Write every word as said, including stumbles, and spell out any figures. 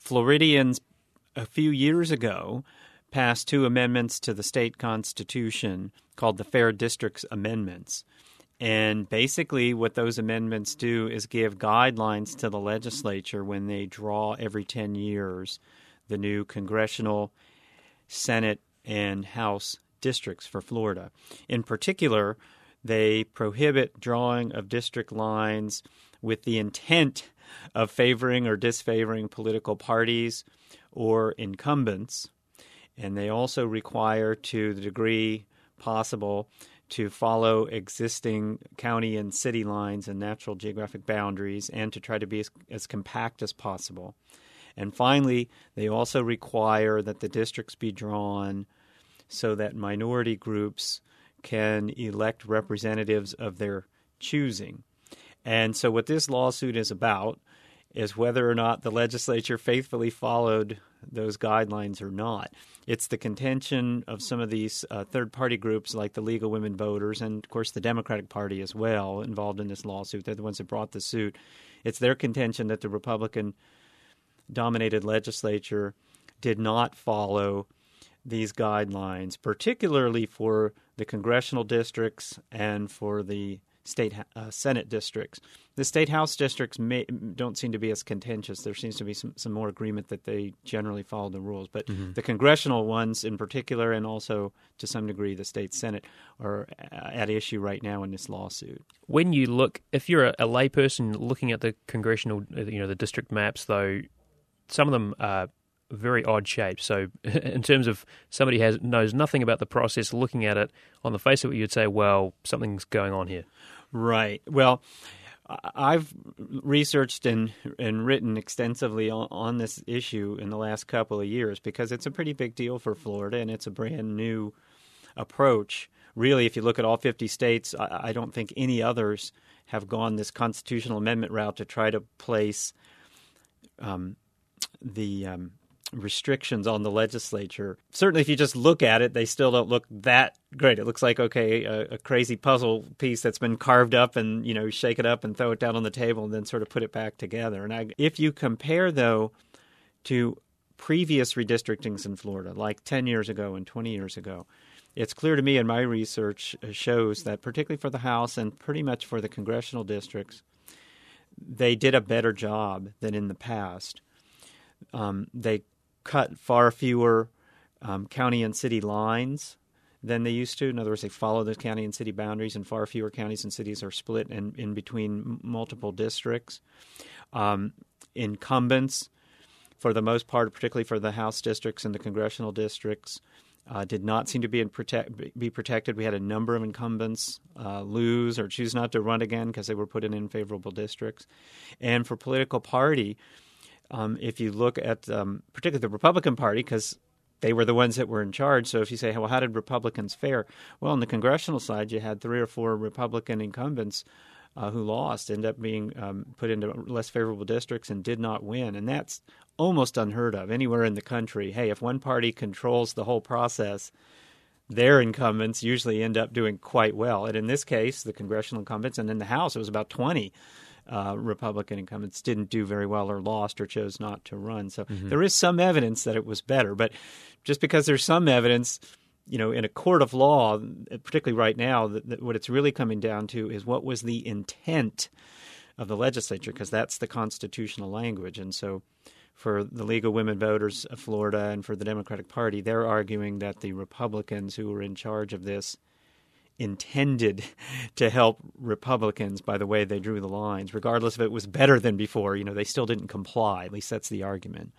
Floridians a few years ago passed two amendments to the state constitution called the Fair Districts Amendments. And basically what those amendments do is give guidelines to the legislature when they draw every ten years the new congressional, Senate, and House districts for Florida. In particular, they prohibit drawing of district lines with the intent of favoring or disfavoring political parties or incumbents. And they also require, to the degree possible, to follow existing county and city lines and natural geographic boundaries, and to try to be as, as compact as possible. And finally, they also require that the districts be drawn so that minority groups can elect representatives of their choosing. And so what this lawsuit is about is whether or not the legislature faithfully followed those guidelines or not. It's the contention of some of these uh, third-party groups like the League of Women Voters and, of course, the Democratic Party as well involved in this lawsuit. They're the ones that brought the suit. It's their contention that the Republican-dominated legislature did not follow these guidelines, particularly for the congressional districts and for the state uh, Senate districts. The state House districts may, don't seem to be as contentious. There seems to be some, some more agreement that they generally follow the rules. But mm-hmm. the congressional ones in particular, and also to some degree the state Senate, are at issue right now in this lawsuit. When you look, if you're a, a layperson looking at the congressional, you know, the district maps, though, some of them are very odd shapes. So in terms of somebody has knows nothing about the process, looking at it, on the face of it, you'd say, well, something's going on here. Right. Well, I've researched and, and written extensively on, on this issue in the last couple of years because it's a pretty big deal for Florida, and it's a brand new approach. Really, if you look at all fifty states, I, I don't think any others have gone this constitutional amendment route to try to place um, the um, restrictions on the legislature. Certainly, if you just look at it, they still don't look that great. It looks like, okay, a, a crazy puzzle piece that's been carved up and, you know, shake it up and throw it down on the table and then sort of put it back together. And I, if you compare, though, to previous redistrictings in Florida, like ten years ago and twenty years ago, it's clear to me, and my research shows that particularly for the House and pretty much for the congressional districts, they did a better job than in the past. Um, they cut far fewer um, county and city lines than they used to. In other words, they follow the county and city boundaries, and far fewer counties and cities are split in, in between multiple districts. Um, incumbents, for the most part, particularly for the House districts and the congressional districts, uh, did not seem to be in protect, be protected. We had a number of incumbents uh, lose or choose not to run again because they were put in unfavorable districts. And for political party, Um, if you look at um, particularly the Republican Party, because they were the ones that were in charge. So if you say, well, how did Republicans fare? Well, on the congressional side, you had three or four Republican incumbents uh, who lost, ended up being um, put into less favorable districts and did not win. And that's almost unheard of anywhere in the country. Hey, if one party controls the whole process, their incumbents usually end up doing quite well. And in this case, the congressional incumbents, and in the House, it was about twenty Uh, Republican incumbents didn't do very well or lost or chose not to run. So mm-hmm. there is some evidence that it was better. But just because there's some evidence, you know, in a court of law, particularly right now, that, that what it's really coming down to is what was the intent of the legislature, because that's the constitutional language. And so for the League of Women Voters of Florida and for the Democratic Party, they're arguing that the Republicans who were in charge of this intended to help Republicans by the way they drew the lines, regardless if it was better than before. You know, they still didn't comply. At least that's the argument.